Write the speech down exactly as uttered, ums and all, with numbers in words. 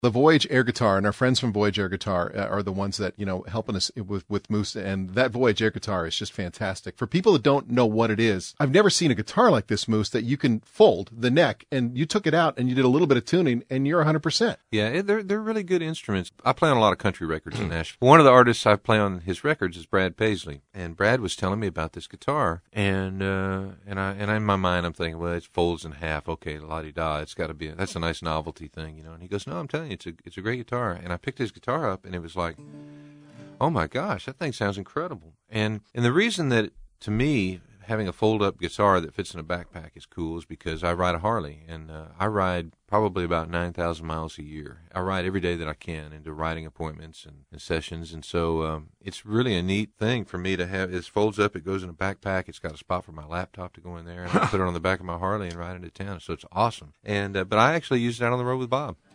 The Voyage air guitar, and our friends from Voyage air guitar uh, are the ones that, you know, helping us with, with Moose, and that Voyage air guitar is just fantastic. For people that don't know what it is, I've never seen a guitar like this, Moose, that you can fold the neck, and you took it out and you did a little bit of tuning, and you're one hundred percent. Yeah, it, they're they're really good instruments. I play on a lot of country records in Nashville. One of the artists I play on his records is Brad Paisley, and Brad was telling me about this guitar, and uh, and I and in my mind I'm thinking, well, it folds in half. Okay, la-di-da, it's got to be a, that's a nice novelty thing, you know. And he goes, no, I'm telling you, it's a it's a great guitar. And I picked his guitar up, and it was like, oh my gosh, that thing sounds incredible. And and the reason that, to me, having a fold-up guitar that fits in a backpack is cool is because I ride a Harley, and uh, I ride probably about nine thousand miles a year. I ride every day that I can into riding appointments and, and sessions, and so um, it's really a neat thing for me to have. It folds up, it goes in a backpack, it's got a spot for my laptop to go in there, and I put it on the back of my Harley and ride into town, so it's awesome. And uh, But I actually use it out on the road with Bob.